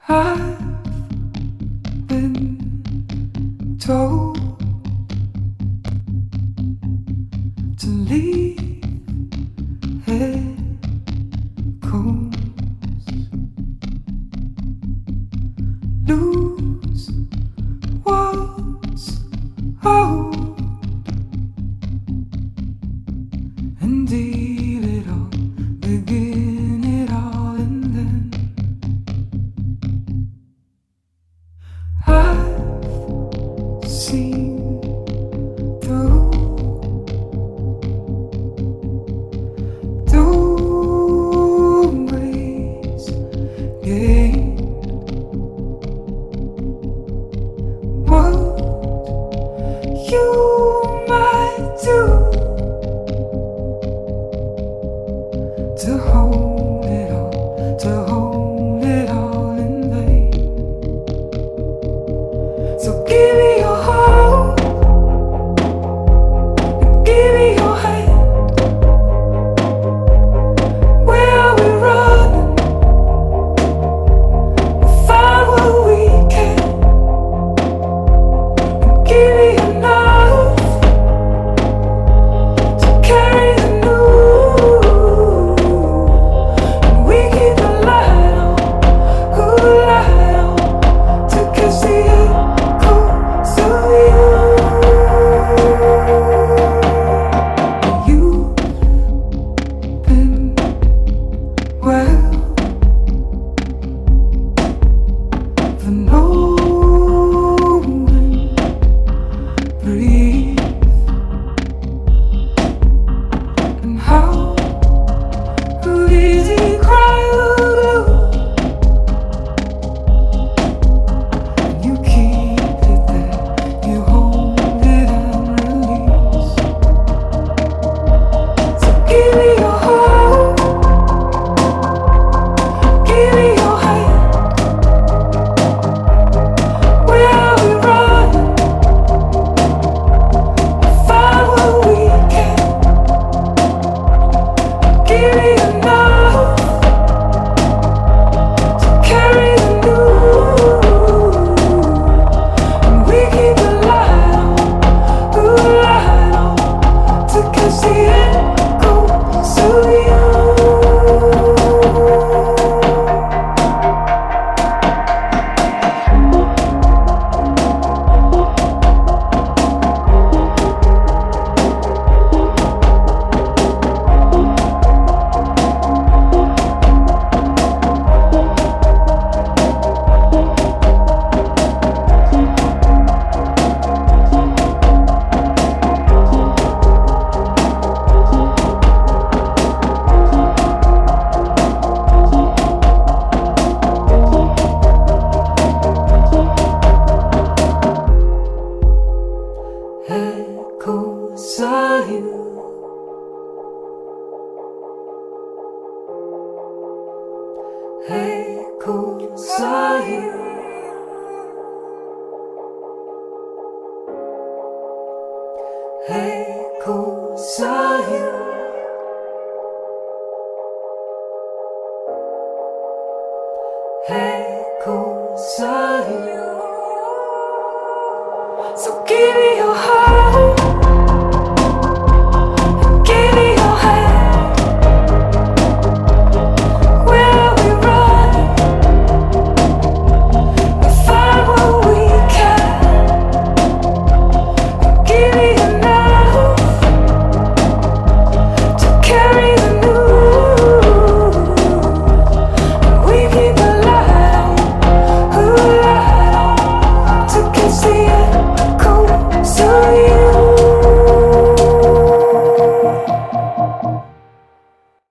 I've been told to leave echoes, lose what's old, and deal it all, begin it all, and then I've seen through doorways gained what you might do to hold it all, to hold it all in vain. So give me your heart, and give me your hand. Where are we running? We'll find what we can, and give me enough to carry the news. And we keep the light on, good light on, to catch the echoes of you. You've been well for knowing, breathe, and how easy cry will do. You keep it there, you hold it and release. So give me your heart, give me your hand. Where are we running? Find what we can. Give me enough to carry the news. And we keep the light on, good light on, to catch the echoes of you. Echoes of you. Echoes of you. Echoes of you. Echoes of you. So give me your heart.